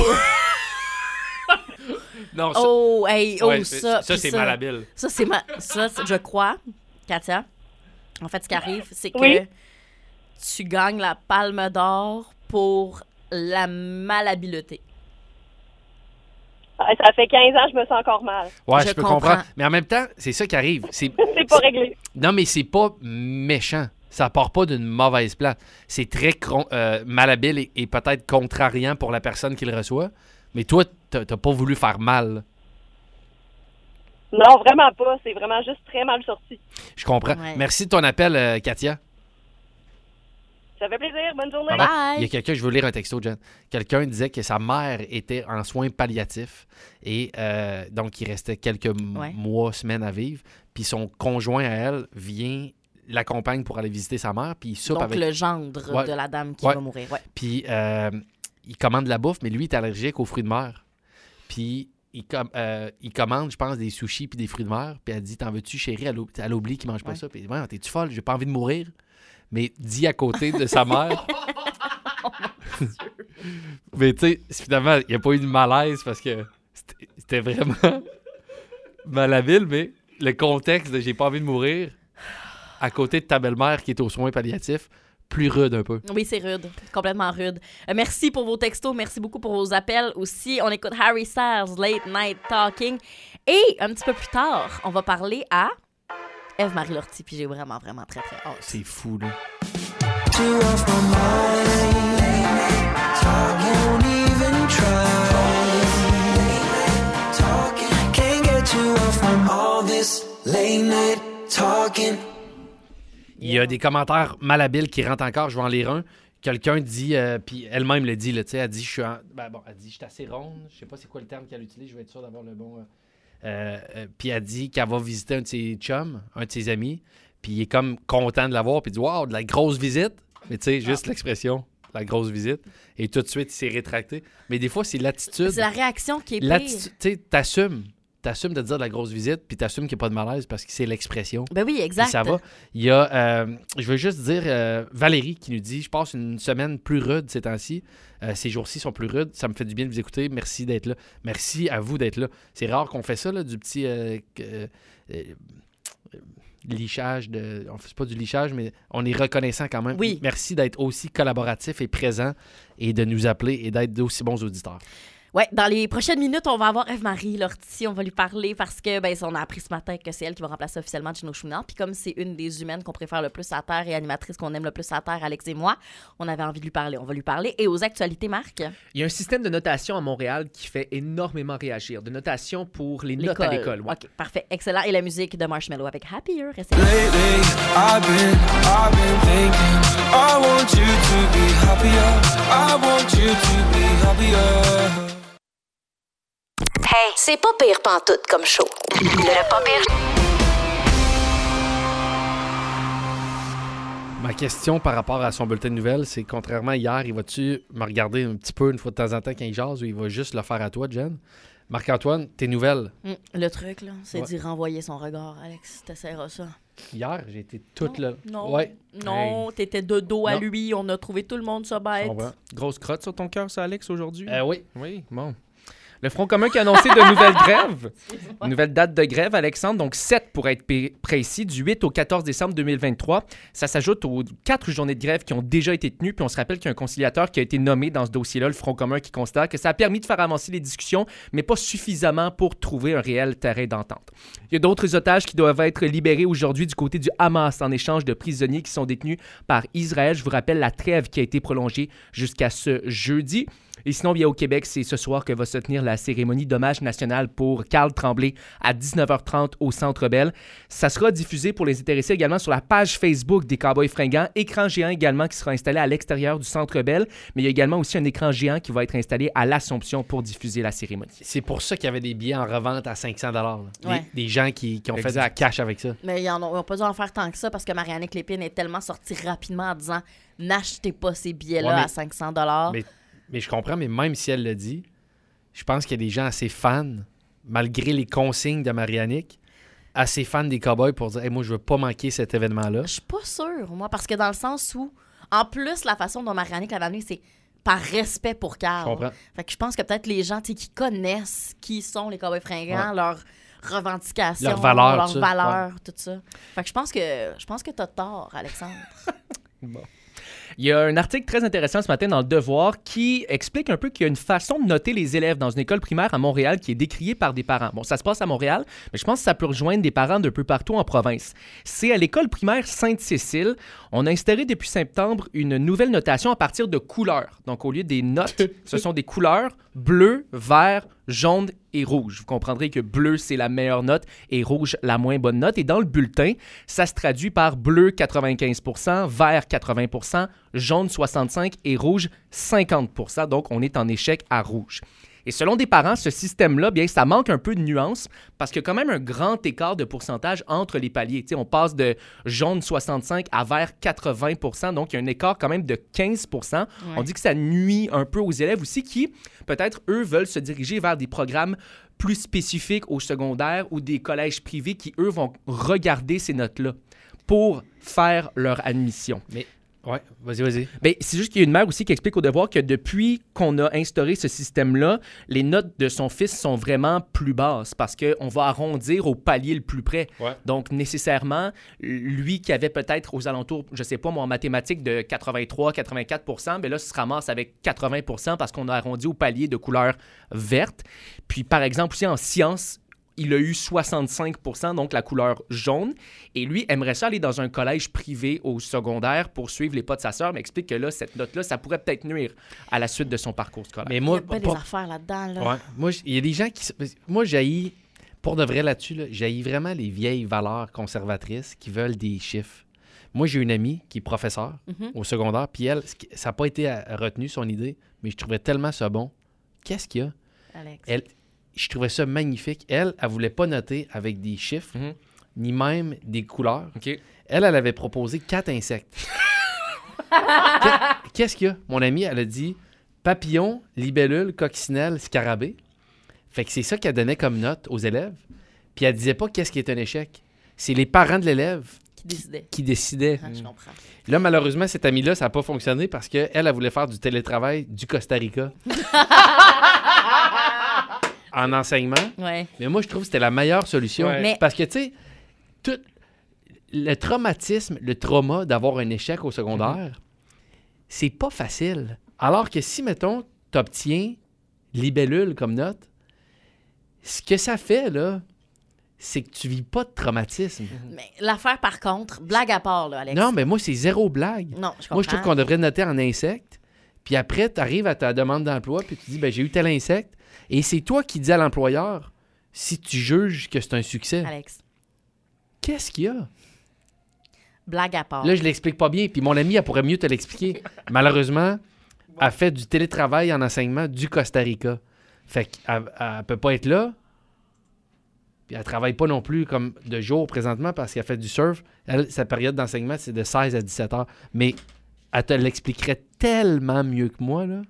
Non, ça... Oh, hey, oh, ouais, ça c'est malhabile. Ça, je crois, Katia, en fait, ce qui arrive, c'est que tu gagnes la palme d'or pour la malhabileté. Ça fait 15 ans, je me sens encore mal. Ouais, je peux comprendre. Mais en même temps, c'est ça qui arrive. C'est pas réglé. Non, mais c'est pas méchant. Ça part pas d'une mauvaise place. C'est très malhabile et peut-être contrariant pour la personne qui le reçoit. Mais toi, t'as pas voulu faire mal. Non, vraiment pas. C'est vraiment juste très mal sorti. Je comprends. Ouais. Merci de ton appel, Katia. Ça fait plaisir. Bonne journée. Bye. Il y a quelqu'un, je veux lire un texto, Jen. Quelqu'un disait que sa mère était en soins palliatifs et donc il restait quelques mois, semaines à vivre. Puis son conjoint à elle vient, l'accompagne pour aller visiter sa mère. Puis il soupe donc avec... le gendre de la dame qui va mourir. Ouais. Puis il commande de la bouffe, mais lui, il est allergique aux fruits de mer. Puis il commande, je pense, des sushis puis des fruits de mer. Puis elle dit, t'en veux-tu, chérie? Elle oublie qu'il mange pas ça. Puis ouais, t'es-tu folle? J'ai pas envie de mourir. Mais dit à côté de sa mère. Mais tu sais, finalement, il n'y a pas eu de malaise parce que c'était vraiment malhabile, mais le contexte de j'ai pas envie de mourir à côté de ta belle-mère qui est aux soins palliatifs plus rude un peu. Oui, c'est rude. Complètement rude. Merci pour vos textos. Merci beaucoup pour vos appels aussi. On écoute Harry Styles, Late Night Talking. Et un petit peu plus tard, on va parler à Eve-Marie Lortie. Puis j'ai vraiment, vraiment très, très hâte. C'est fou, là. Il y a des commentaires malhabiles qui rentrent encore. Je vais en lire un. Quelqu'un dit, puis elle-même le dit, là, elle dit, elle dit, je suis assez ronde. Je sais pas c'est quoi le terme qu'elle utilise. Je vais être sûr d'avoir le bon. Puis elle dit qu'elle va visiter un de ses chums, un de ses amis. Puis il est comme content de l'avoir. Puis il dit, waouh, de la grosse visite. Mais tu sais, juste l'expression, la grosse visite. Et tout de suite, il s'est rétracté. Mais des fois, c'est l'attitude. C'est la réaction qui est pire. Tu sais, t'assumes de dire de la grosse visite, puis t'assumes qu'il n'y a pas de malaise parce que c'est l'expression. Ben oui, exact. Puis ça va. Il y a, je veux juste dire, Valérie qui nous dit, je passe une semaine plus rude ces temps-ci. Ces jours-ci sont plus rudes. Ça me fait du bien de vous écouter. Merci d'être là. Merci à vous d'être là. C'est rare qu'on fait ça, là, du petit lichage. On fait pas du lichage, mais on est reconnaissant quand même. Oui. Merci d'être aussi collaboratif et présent et de nous appeler et d'être d'aussi bons auditeurs. Ouais, dans les prochaines minutes, on va avoir Eve-Marie Lortie. On va lui parler parce que, on a appris ce matin que c'est elle qui va remplacer officiellement Gino Chouinard. Puis comme c'est une des humaines qu'on préfère le plus à terre et animatrice qu'on aime le plus à terre, Alex et moi, on avait envie de lui parler. On va lui parler. Et aux actualités, Marc? Il y a un système de notation à Montréal qui fait énormément réagir. De notation pour les notes à l'école. Ouais. OK, parfait. Excellent. Et la musique de Marshmello avec Happier. Restez Lately, I've been thinking, I want you to be happier. I want you to be happier. Hey, c'est pas pire pantoute comme show. Le pas pire. Ma question par rapport à son bulletin de nouvelles, c'est contrairement à hier, il va-tu me regarder un petit peu une fois de temps en temps quand il jase ou il va juste le faire à toi, Jen? Marc-Antoine, tes nouvelles? Le truc, là, c'est d'y renvoyer son regard, Alex. T'essaieras ça. Hier, j'ai été toute là. Non, ouais. Non, t'étais de dos à lui. On a trouvé tout le monde ça bête. Grosse crotte sur ton cœur, ça, Alex, aujourd'hui? Oui. Oui, bon. Le Front commun qui a annoncé de nouvelles grèves. Une nouvelle date de grève, Alexandre, donc 7 pour être précis, du 8 au 14 décembre 2023. Ça s'ajoute aux 4 journées de grève qui ont déjà été tenues. Puis on se rappelle qu'il y a un conciliateur qui a été nommé dans ce dossier-là, le Front commun, qui considère que ça a permis de faire avancer les discussions, mais pas suffisamment pour trouver un réel terrain d'entente. Il y a d'autres otages qui doivent être libérés aujourd'hui du côté du Hamas en échange de prisonniers qui sont détenus par Israël. Je vous rappelle la trêve qui a été prolongée jusqu'à ce jeudi. Et sinon, bien au Québec, c'est ce soir que va se tenir la cérémonie d'hommage national pour Carl Tremblay à 19h30 au Centre Bell. Ça sera diffusé pour les intéressés également sur la page Facebook des Cowboys fringants. Écran géant également qui sera installé à l'extérieur du Centre Bell. Mais il y a également aussi un écran géant qui va être installé à l'Assomption pour diffuser la cérémonie. C'est pour ça qu'il y avait des billets en revente à 500 $. Ouais. Des gens qui ont fait du cash avec ça. Mais ils n'ont pas dû en faire tant que ça parce que Marianne Lépine est tellement sortie rapidement en disant « N'achetez pas ces billets-là à 500 $. Mais je comprends, mais même si elle le dit, je pense qu'il y a des gens assez fans, malgré les consignes de Mariannick, assez fans des Cowboys pour dire hey, « moi, je veux pas manquer cet événement-là ». Je suis pas sûre, moi, parce que dans le sens où, en plus, la façon dont Mariannick l'avait amené, c'est par respect pour Carl. Je comprends. Fait que je pense que peut-être les gens qui connaissent qui sont les Cowboys fringants, leurs revendications, leurs valeurs, tout ça. Fait que je pense que t'as tort, Alexandre. Bon. Il y a un article très intéressant ce matin dans Le Devoir qui explique un peu qu'il y a une façon de noter les élèves dans une école primaire à Montréal qui est décriée par des parents. Bon, ça se passe à Montréal, mais je pense que ça peut rejoindre des parents d'un peu partout en province. C'est à l'école primaire Sainte-Cécile. On a instauré depuis septembre une nouvelle notation à partir de couleurs. Donc, au lieu des notes, ce sont des couleurs bleu, vert, jaune et rouge. Vous comprendrez que bleu, c'est la meilleure note et rouge, la moins bonne note. Et dans le bulletin, ça se traduit par bleu 95%, vert 80%, jaune 65% et rouge 50%. Donc, on est en échec à rouge. Et selon des parents, ce système-là, bien, ça manque un peu de nuance parce qu'il y a quand même un grand écart de pourcentage entre les paliers. Tu sais, on passe de jaune 65 à vert 80%, donc il y a un écart quand même de 15%. Ouais. On dit que ça nuit un peu aux élèves aussi qui, peut-être, eux, veulent se diriger vers des programmes plus spécifiques au secondaire ou des collèges privés qui, eux, vont regarder ces notes-là pour faire leur admission. Mais Ouais, vas-y. Ben, c'est juste qu'il y a une mère aussi qui explique au devoir que depuis qu'on a instauré ce système-là, les notes de son fils sont vraiment plus basses parce qu'on va arrondir au palier le plus près. Ouais. Donc, nécessairement, lui qui avait peut-être aux alentours, je sais pas moi, en mathématiques de 83-84 ben là, se ramasse avec 80 parce qu'on a arrondi au palier de couleur verte. Puis, par exemple, aussi en sciences, il a eu 65 %, donc la couleur jaune. Et lui aimerait ça aller dans un collège privé au secondaire pour suivre les pas de sa sœur, mais explique que là, cette note-là, ça pourrait peut-être nuire à la suite de son parcours scolaire. Mais Il y moi, a pas des affaires là-dedans, là. Ouais. Moi, il y a des gens qui... Moi, j'haïs, pour de vrai là-dessus, là, j'haïs vraiment les vieilles valeurs conservatrices qui veulent des chiffres. Moi, j'ai une amie qui est professeure au secondaire, puis elle, ça n'a pas été retenu, son idée, mais je trouvais tellement ça bon. Qu'est-ce qu'il y a? Alex. Je trouvais ça magnifique. Elle voulait pas noter avec des chiffres, ni même des couleurs. OK. Elle avait proposé 4 insectes. Qu'est-ce qu'il y a? Mon amie, elle a dit papillon, libellule, coccinelle, scarabée. Fait que c'est ça qu'elle donnait comme note aux élèves. Puis elle disait pas qu'est-ce qui est un échec. C'est les parents de l'élève qui décidaient. Ah, je comprends. Là, malheureusement, cette amie-là, ça n'a pas fonctionné parce qu'elle voulait faire du télétravail du Costa Rica. En enseignement. Ouais. Mais moi, je trouve que c'était la meilleure solution. Ouais. Mais- Parce que, tu sais, tout le traumatisme, le trauma d'avoir un échec au secondaire, c'est pas facile. Alors que si, mettons, t'obtiens libellule comme note, ce que ça fait, là, c'est que tu vis pas de traumatisme. Mais l'affaire, par contre, blague à part, là, Alex. Non, mais moi, c'est zéro blague. Non, je comprends. Moi, je trouve qu'on devrait noter en insecte. Puis après, tu arrives à ta demande d'emploi, puis tu dis, ben j'ai eu tel insecte. Et c'est toi qui dis à l'employeur si tu juges que c'est un succès. Alex, Qu'est-ce qu'il y a? blague à part. Là, je l'explique pas bien. Puis mon amie, elle pourrait mieux te l'expliquer. Malheureusement, elle fait du télétravail en enseignement du Costa Rica. Fait qu'elle peut pas être là. Puis elle travaille pas non plus comme de jour présentement parce qu'elle fait du surf. Elle, sa période d'enseignement, c'est de 16 à 17 heures. Mais elle te l'expliquerait tellement mieux que moi, là.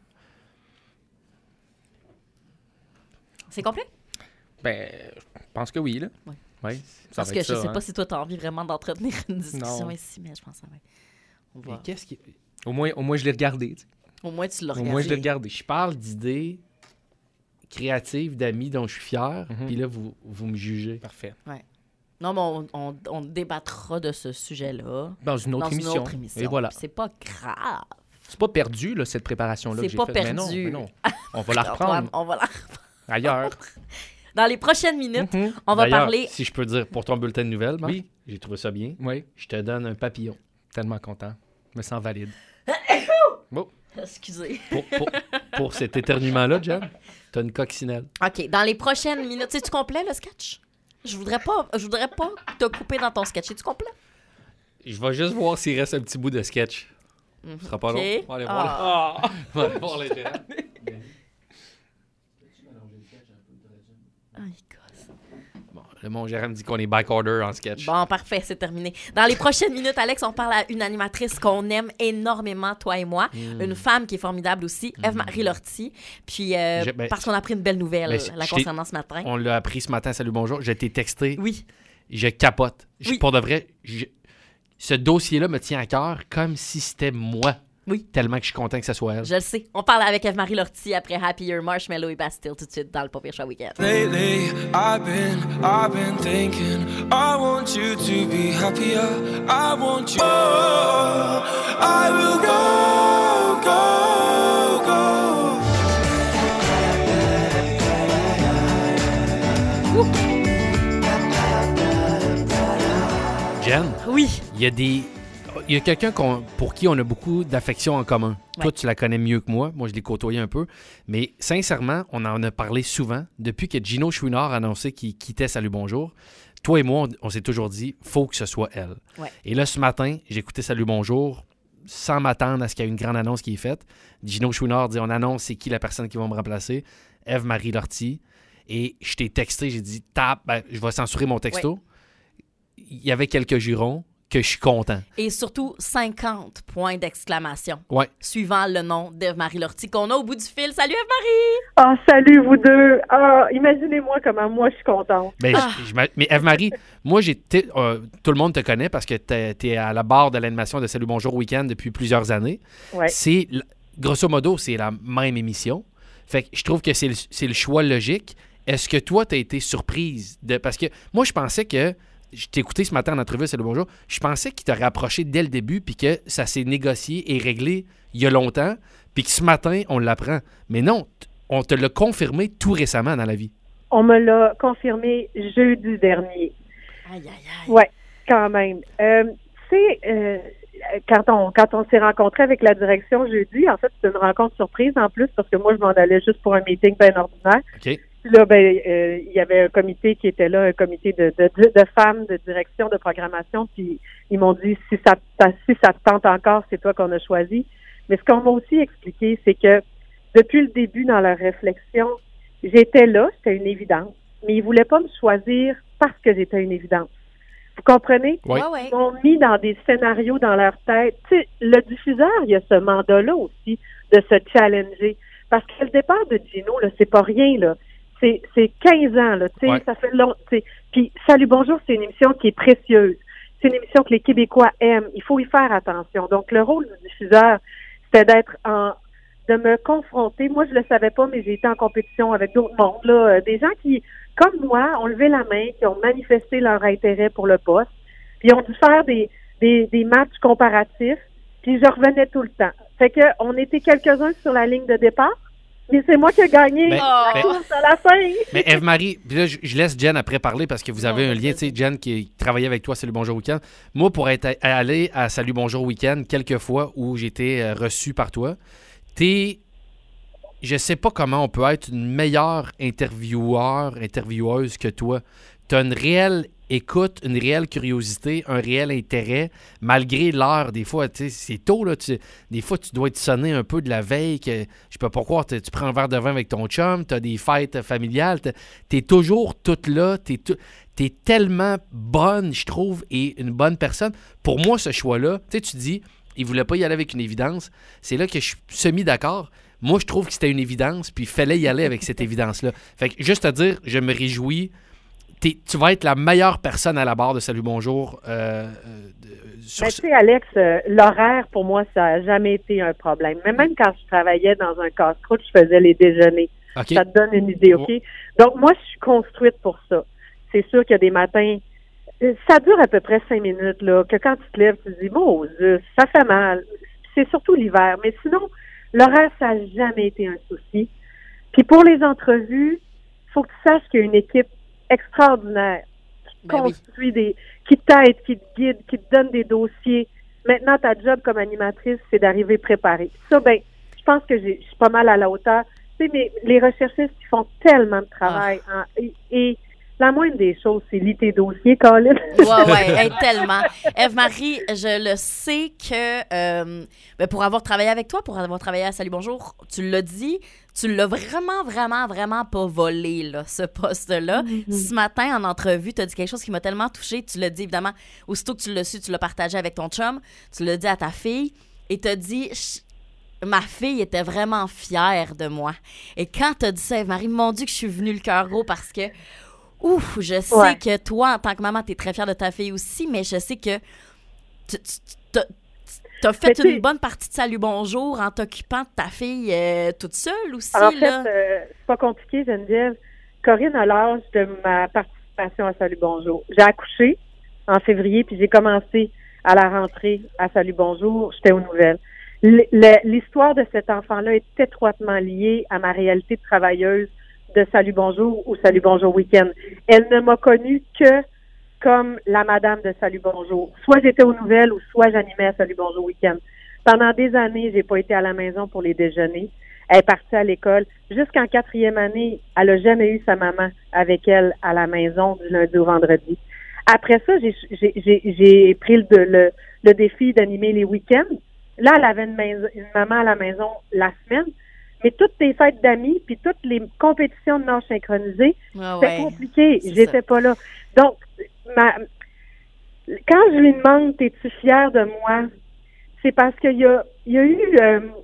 C'est complet? Ben, je pense que oui, là. Oui. Ouais, ça Parce va que être je ça, sais hein. pas si toi, tu as envie vraiment d'entretenir une discussion Non. ici, mais je pense que ça va. On Mais va... qu'est-ce qui... Au moins, je l'ai regardé. Tu sais. Au moins, tu l'as Au regardé. moins, je l'ai regardé. Je parle d'idées créatives, d'amis dont je suis fier. Puis là, vous me jugez. Parfait. Non, mais on débattra de ce sujet-là. Dans une autre émission. Et voilà. Puis c'est pas grave. C'est pas perdu, là, cette préparation-là que C'est j'ai pas faite. perdu. Mais non. On va la reprendre On va la reprendre. ailleurs. Dans les prochaines minutes, on va D'ailleurs, parler... si je peux dire, pour ton bulletin de nouvelles, Marc, Oui. j'ai trouvé ça bien. Oui. Je te donne un papillon. Tellement content. Je me sens valide. Bon. Excusez. Pour cet éternuement-là, Jen, t'as une coccinelle. OK, dans les prochaines minutes... C'est-tu complet, le sketch? Je voudrais pas te couper dans ton sketch. C'est-tu complet? Je vais juste voir s'il reste un petit bout de sketch. Ce sera pas OK. long. On va aller voir, on va aller voir les gérants. Ah, il gosse. Bon, là, mon gérant me dit qu'on est back-order en sketch. Bon, parfait, c'est terminé. Dans les prochaines minutes, Alex, on parle à une animatrice qu'on aime énormément, toi et moi. Une femme qui est formidable aussi, Eve-Marie Lortie. Puis, parce qu'on a appris une belle nouvelle la concernant ce matin. On l'a appris ce matin, salut, bonjour. Je t'ai texté. Oui. Je capote. Oui. Pour de vrai, ce dossier-là me tient à cœur comme si c'était moi. Oui. Tellement que je suis content que ça soit elle. Je le sais. On parle avec Eve-Marie Lortie après Happier, Marshmello et Bastille tout de suite dans le Pas Pire Show Weekend. Lately, I've been thinking, I want you to be happier. I want you. Oh, I will go, go, go. Jen? Oui. Il y a quelqu'un pour qui on a beaucoup d'affection en commun. Ouais. Toi, tu la connais mieux que moi. Moi, je l'ai côtoyé un peu. Mais sincèrement, on en a parlé souvent. Depuis que Gino Chouinard a annoncé qu'il quittait Salut Bonjour, toi et moi, on s'est toujours dit, faut que ce soit elle. Ouais. Et là, ce matin, j'ai écouté Salut Bonjour sans m'attendre à ce qu'il y ait une grande annonce qui est faite. Gino Chouinard dit, on annonce c'est qui la personne qui va me remplacer. Eve-Marie Lortie. Et je t'ai texté, j'ai dit, je vais censurer mon texto. Ouais. Il y avait quelques jurons. que je suis content. Et surtout, 50 points d'exclamation. Ouais. Suivant le nom d'Ève-Marie Lortie qu'on a au bout du fil. Salut Ève-Marie! Ah, salut vous deux! Ah, imaginez-moi comment moi je suis contente. Ben, mais Ève-Marie, moi, tout le monde te connaît parce que tu es à la barre de l'animation de Salut Bonjour Week-end depuis plusieurs années. Ouais. Grosso modo, c'est la même émission. Fait que je trouve que c'est le choix logique. Est-ce que toi, tu as été surprise parce que moi, je pensais que je t'ai écouté ce matin en entrevue, Salut Bonjour, je pensais qu'il t'aurait approché dès le début puis que ça s'est négocié et réglé il y a longtemps puis que ce matin, on l'apprend. Mais non, on te l'a confirmé tout récemment dans la vie. On me l'a confirmé jeudi dernier. Aïe, aïe, aïe. Ouais, quand même. Tu sais, quand on s'est rencontrés avec la direction jeudi, en fait, c'était une rencontre surprise en plus parce que moi, je m'en allais juste pour un meeting bien ordinaire. OK. Là, il y avait un comité qui était là, un comité de femmes, de direction, de programmation, puis ils m'ont dit, si ça te tente encore, c'est toi qu'on a choisi. Mais ce qu'on m'a aussi expliqué, c'est que depuis le début dans leur réflexion, j'étais là, c'était une évidence, mais ils voulaient pas me choisir parce que j'étais une évidence. Vous comprenez? Oui. Ils m'ont mis dans des scénarios dans leur tête. Tu sais, le diffuseur, il y a ce mandat-là aussi de se challenger. Parce que le départ de Gino, là, c'est pas rien, là. C'est 15 ans, là, tu sais, ça fait long, tu sais. Puis Salut Bonjour, c'est une émission qui est précieuse. C'est une émission que les Québécois aiment. Il faut y faire attention. Donc, le rôle du diffuseur, c'était de me confronter. Moi, je le savais pas, mais j'ai été en compétition avec d'autres mondes, là. Des gens qui, comme moi, ont levé la main, qui ont manifesté leur intérêt pour le poste. Puis, ils ont dû faire des matchs comparatifs. Puis, je revenais tout le temps. Fait que, on était quelques-uns sur la ligne de départ. Mais c'est moi qui ai gagné la course à la fin. Mais Ève-Marie, puis là, je laisse Jen après parler parce que vous avez un lien, tu sais, Jen qui travaillait avec toi à Salut Bonjour Week-end. Moi, pour être allé à Salut Bonjour Week-end quelques fois où j'ai été reçu par toi, je sais pas comment on peut être une meilleure intervieweuse que toi. Tu as une réelle écoute, une réelle curiosité, un réel intérêt, malgré l'heure. Des fois, tu sais, c'est tôt, là. Des fois, tu dois te sonner un peu de la veille. Que, je peux pas croire, tu prends un verre de vin avec ton chum, tu as des fêtes familiales. Tu es toujours toute là. Tu es tellement bonne, je trouve, et une bonne personne. Pour moi, ce choix-là, tu dis, il voulait pas y aller avec une évidence. C'est là que je suis semi-d'accord. Moi, je trouve que c'était une évidence, puis il fallait y aller avec cette évidence-là. Fait que, juste à dire, je me réjouis. Tu vas être la meilleure personne à la barre de Salut Bonjour. Tu sais, Alex, l'horaire, pour moi, ça n'a jamais été un problème. Mais même quand je travaillais dans un casse-croûte, je faisais les déjeuners. Okay. Ça te donne une idée, OK? Donc, moi, je suis construite pour ça. C'est sûr qu'il y a des matins... Ça dure à peu près 5 minutes, là, que quand tu te lèves, tu te dis, bon, ça fait mal. C'est surtout l'hiver. Mais sinon, l'horaire, ça n'a jamais été un souci. Puis pour les entrevues, il faut que tu saches qu'il y a une équipe extraordinaire qui construit qui t'aide, qui te guide, qui te donne des dossiers. Maintenant, ta job comme animatrice, c'est d'arriver préparée. Ça, je pense que je suis pas mal à la hauteur. Tu sais, mais les recherchistes, ils font tellement de travail. Et la moindre des choses, c'est lire tes dossiers, Colin. Ouais, tellement. Ève-Marie, je le sais que pour avoir travaillé avec toi, pour avoir travaillé à Salut Bonjour, tu l'as dit, tu l'as vraiment pas volé, là, ce poste-là. Ce matin, en entrevue, tu as dit quelque chose qui m'a tellement touchée. Tu l'as dit, évidemment, aussitôt que tu l'as su, tu l'as partagé avec ton chum. Tu l'as dit à ta fille et tu as dit... Ma fille était vraiment fière de moi. Et quand tu as dit ça, Ève-Marie, mon Dieu, que je suis venue le cœur gros parce que... Ouf, je sais que toi, en tant que maman, tu es très fière de ta fille aussi, mais je sais que tu as fait une bonne partie de Salut Bonjour en t'occupant de ta fille toute seule aussi. Alors, en fait, c'est pas compliqué, Geneviève. Corinne a l'âge de ma participation à Salut Bonjour. J'ai accouché en février, puis j'ai commencé à la rentrée à Salut Bonjour. J'étais aux nouvelles. L'histoire de cet enfant-là est étroitement liée à ma réalité de travailleuse de Salut Bonjour ou Salut Bonjour Week-end. Elle ne m'a connue que comme la madame de Salut Bonjour. Soit j'étais aux nouvelles ou soit j'animais à Salut Bonjour Week-end. Pendant des années, j'ai pas été à la maison pour les déjeuners. Elle est partie à l'école. Jusqu'en 4e année, elle a jamais eu sa maman avec elle à la maison du lundi au vendredi. Après ça, j'ai pris le défi d'animer les week-ends. Là, elle avait une maman à la maison la semaine. Mais toutes tes fêtes d'amis, puis toutes les compétitions de nage synchronisées, c'était compliqué. J'étais pas là. Donc, quand je lui demande, es-tu fière de moi? C'est parce qu'il y a eu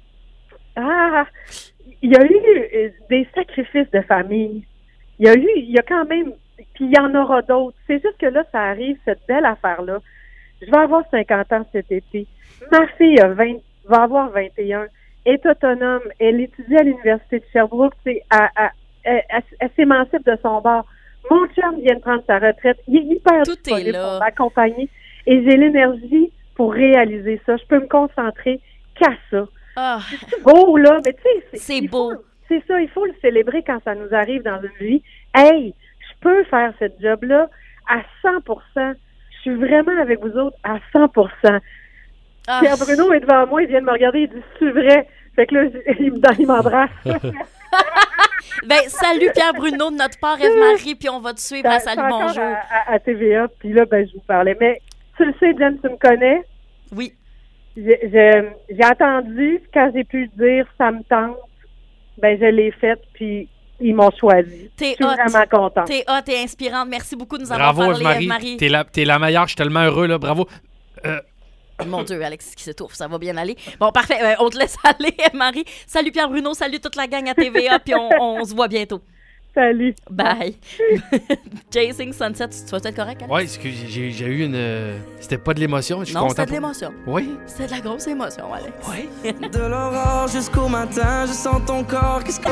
des sacrifices de famille. Il y a quand même, puis il y en aura d'autres. C'est juste que là, ça arrive, cette belle affaire-là. Je vais avoir 50 ans cet été. Ma fille va avoir 21, est autonome. Elle étudie à l'Université de Sherbrooke. Elle s'émancipe de son bord. Mon chum vient de prendre sa retraite. Il est hyper disponible pour m'accompagner. Et j'ai l'énergie pour réaliser ça. Je peux me concentrer qu'à ça. Oh. C'est beau, là. Mais tu sais, c'est beau. C'est ça, il faut le célébrer quand ça nous arrive dans une vie. Hey, je peux faire ce job-là à 100%. Je suis vraiment avec vous autres à 100%. Pierre Bruno est devant moi, il vient de me regarder, il dit « C'est vrai ». Fait que là, il m'embrasse. Ben, salut Pierre Bruno de notre part, Ève-Marie, puis on va te suivre à Salut Bonjour. À TVA, puis là, ben, je vous parlais. Mais tu le sais, Jen, tu me connais? Oui. J'ai attendu, quand j'ai pu dire « ça me tente », ben je l'ai faite, puis ils m'ont choisi. Je suis vraiment contente. T'es hot, t'es inspirante. Merci beaucoup de nous avoir parlé, Ève-Marie. T'es la meilleure, je suis tellement heureux, là. Bravo. Mon Dieu, Alex qui s'étouffe, ça va bien aller. Bon, parfait, on te laisse aller, Ève-Marie. Salut Pierre Bruno, salut toute la gang à TVA, puis on se voit bientôt. Salut. Bye. Chasing Sunset, tu vas être correct, Alex? Oui, excuse, j'ai eu une... C'était pas de l'émotion, je suis content. Non, c'était de l'émotion. Oui? C'était de la grosse émotion, Alex. Oui. De l'aurore jusqu'au matin, je sens ton corps. Qu'est-ce que...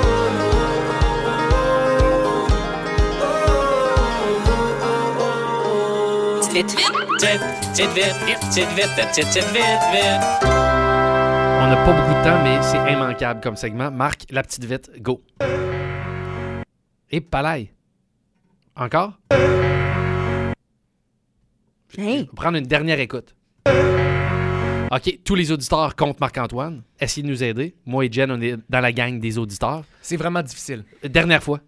On n'a pas beaucoup de temps, mais c'est immanquable comme segment. Marc, la petite vite, go. Et palais. Encore? Hey. Je vais prendre une dernière écoute. OK, tous les auditeurs contre Marc-Antoine. Essayez de nous aider. Moi et Jen, on est dans la gang des auditeurs. C'est vraiment difficile. Dernière fois.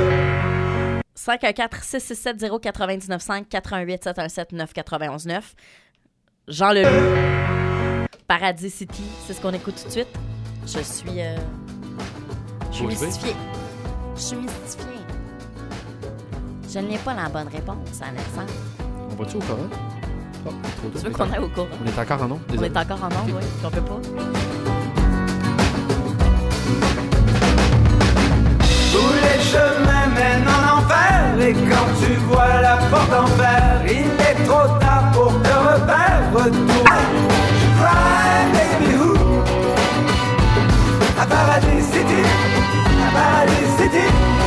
514-667-099-5 88-717-991-9. Jean Leloup, Paradis City, c'est ce qu'on écoute tout de suite. Je suis mystifiée. Je suis mystifiée. Je n'ai pas la bonne réponse, Alexandre. On va-tu au coran? Oh, trop tôt. Tu veux qu'on aille au coran? On est encore en ondes? On est encore en ondes, oui. On peut pas. Tous les chemins mènent en enfer. Et quand tu vois la porte en fer, il est trop tard pour te refaire. Retourne. Cry, baby, who? À Paradis City. À Paradis City.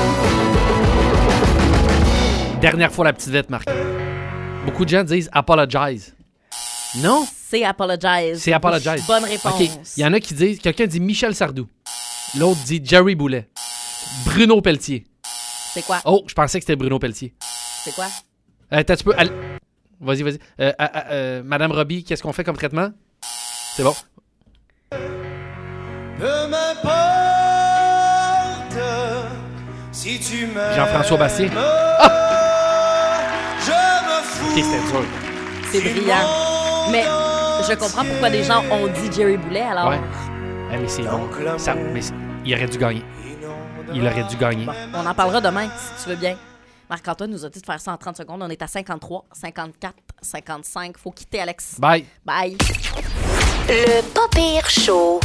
Dernière fois la petite vite, Marc. Beaucoup de gens disent « apologize ». Non? C'est apologize. C'est apologize. Bonne réponse. OK. Il y en a qui disent... Quelqu'un dit Michel Sardou. L'autre dit Jerry Boulet. Bruno Pelletier. C'est quoi? Oh, je pensais que c'était Bruno Pelletier. C'est quoi? Tu peux... Vas-y. Madame Robbie, qu'est-ce qu'on fait comme traitement? C'est bon. Peu m'importe si tu m'aimes. Jean-François Bastien. Je me fous. OK, c'était dur. C'est brillant. Mais je comprends pourquoi les gens ont dit Jerry Boulet, alors... Ouais. Mais c'est bon. Il aurait dû gagner. Il aurait dû gagner. Bon, on en parlera demain, si tu veux bien. Marc-Antoine nous a dit de faire ça en 30 secondes. On est à 53, 54, 55. Faut quitter, Alex. Bye. Bye. Le Pas Pire Show.